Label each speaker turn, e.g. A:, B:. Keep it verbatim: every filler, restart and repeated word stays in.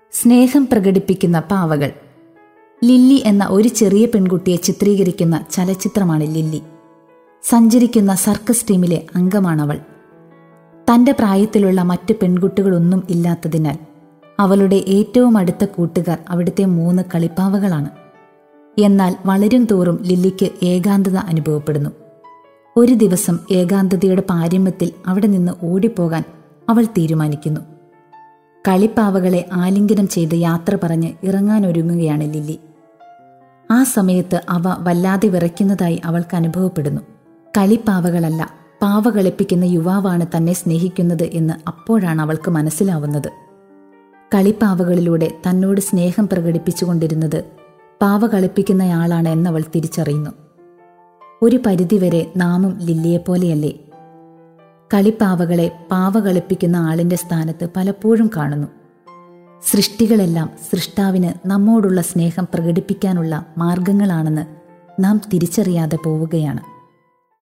A: സ്നേഹം പ്രകടിപ്പിക്കുന്ന പാവകൾ. ലില്ലി എന്ന ഒരു ചെറിയ പെൺകുട്ടിയെ ചിത്രീകരിക്കുന്ന ചലച്ചിത്രമാണ് ലില്ലി. സഞ്ചരിക്കുന്ന സർക്കസ് ടീമിലെ അംഗമാണവൾ. തൻ്റെ പ്രായത്തിലുള്ള മറ്റ് പെൺകുട്ടികളൊന്നും ഇല്ലാത്തതിനാൽ അവളുടെ ഏറ്റവും അടുത്ത കൂട്ടുകാർ അവിടുത്തെ മൂന്ന് കളിപ്പാവകളാണ്. എന്നാൽ വളരും തോറും ലില്ലിക്ക് ഏകാന്തത അനുഭവപ്പെടുന്നു. ഒരു ദിവസം ഏകാന്തതയുടെ പാരമ്യത്തിൽ അവിടെ നിന്ന് ഓടിപ്പോകാൻ അവൾ തീരുമാനിക്കുന്നു. കളിപ്പാവകളെ ആലിംഗനം ചെയ്ത് യാത്ര പറഞ്ഞ് ഇറങ്ങാനൊരുങ്ങുകയാണ് ലില്ലി. ആ സമയത്ത് അവ വല്ലാതെ വിറയ്ക്കുന്നതായി അവൾക്ക് അനുഭവപ്പെടുന്നു. കളിപ്പാവകളല്ല, പാവ കളിപ്പിക്കുന്ന യുവാവാണ് തന്നെ സ്നേഹിക്കുന്നത് എന്ന് അപ്പോഴാണ് അവൾക്ക് മനസ്സിലാവുന്നത്. കളിപ്പാവകളിലൂടെ തന്നോട് സ്നേഹം പ്രകടിപ്പിച്ചുകൊണ്ടിരുന്നത് പാവ കളിപ്പിക്കുന്നയാളാണ് എന്നവൾ തിരിച്ചറിയുന്നു. ഒരു പരിധിവരെ നാമും ലില്ലിയെപ്പോലെയല്ലേ? കളിപ്പാവകളെ പാവ കളിപ്പിക്കുന്ന ആളിന്റെ സ്ഥാനത്ത് പലപ്പോഴും കാണുന്നു. സൃഷ്ടികളെല്ലാം സൃഷ്ടാവിന് നമ്മോടുള്ള സ്നേഹം പ്രകടിപ്പിക്കാനുള്ള മാർഗങ്ങളാണെന്ന് നാം തിരിച്ചറിയാതെ പോവുകയാണ്.